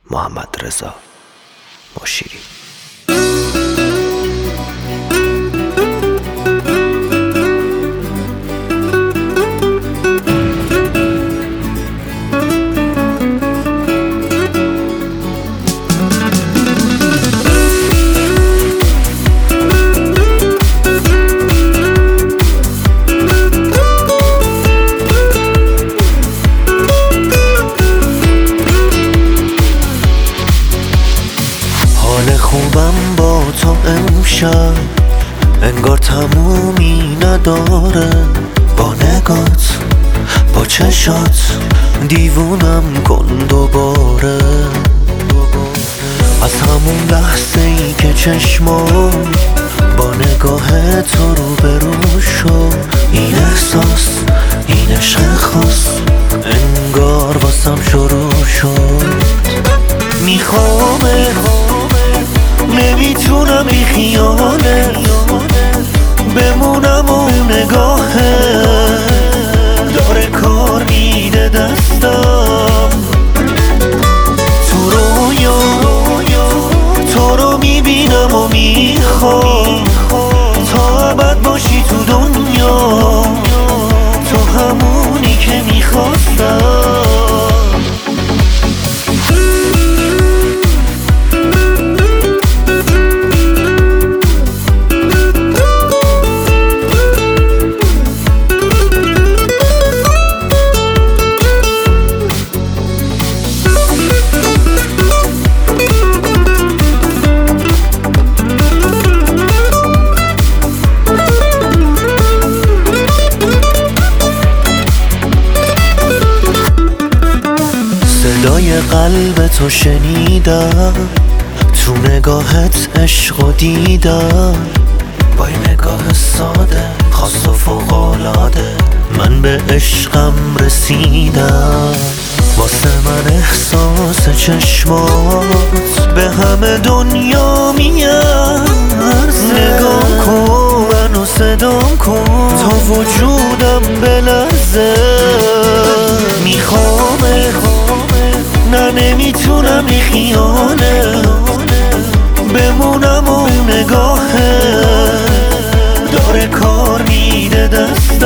محمدرضا مشیری. خوبم با تو امشب انگار تمومی نداره، با نگات با چشات دیوونم کن دوباره. از همون لحظه ای که چشمام با نگاه تو رو برو شد، این احساس این عشق خاص انگار واسم شروع شد. میخوامه نمیتونم این خیاله بمونم و نگاهه داره کار میده دستم. تو رویا تو رو میبینم و میخوام تا ابد باشی تو دنیا، تو همونی که میخواستم. صدای قلب تو شنیدم، تو نگاهت عشق و دیدم، با این نگاه ساده خاص و فوق‌العاده من به عشقم رسیدم. واسه من احساس چشمات به همه دنیا میارزه. نگاه کن منو صدام کن تا وجودم بلرزه. میخوامه نه نمیتونم این خیاله بمونم و نگاهه داره کار میده دست